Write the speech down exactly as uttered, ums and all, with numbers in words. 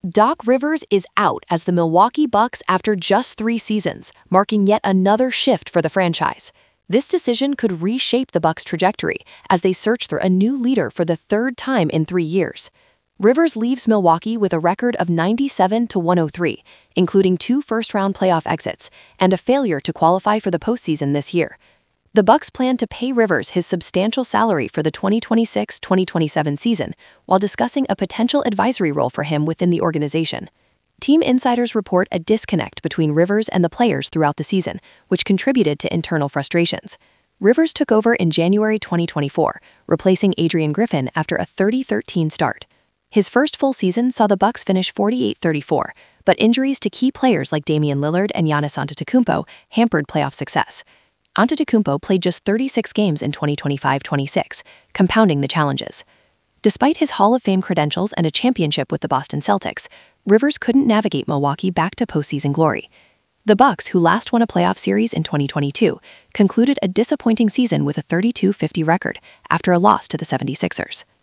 Doc Rivers is out as the Milwaukee Bucks after just three seasons, marking yet another shift for the franchise. This decision could reshape the Bucks' trajectory as they search for a new leader for the third time in three years. Rivers leaves Milwaukee with a record of ninety-seven to one oh three, including two first-round playoff exits and a failure to qualify for the postseason this year. The Bucks plan to pay Rivers his substantial salary for the twenty twenty-six twenty twenty-seven season while discussing a potential advisory role for him within the organization. Team insiders report a disconnect between Rivers and the players throughout the season, which contributed to internal frustrations. Rivers took over in January twenty twenty-four, replacing Adrian Griffin after a thirty thirteen start. His first full season saw the Bucks finish forty-eight thirty-four, but injuries to key players like Damian Lillard and Giannis Antetokounmpo hampered playoff success. Antetokounmpo played just thirty-six games in twenty twenty-five twenty-six, compounding the challenges. Despite his Hall of Fame credentials and a championship with the Boston Celtics, Rivers couldn't navigate Milwaukee back to postseason glory. The Bucks, who last won a playoff series in twenty twenty-two, concluded a disappointing season with a thirty-two fifty record after a loss to the seventy-sixers.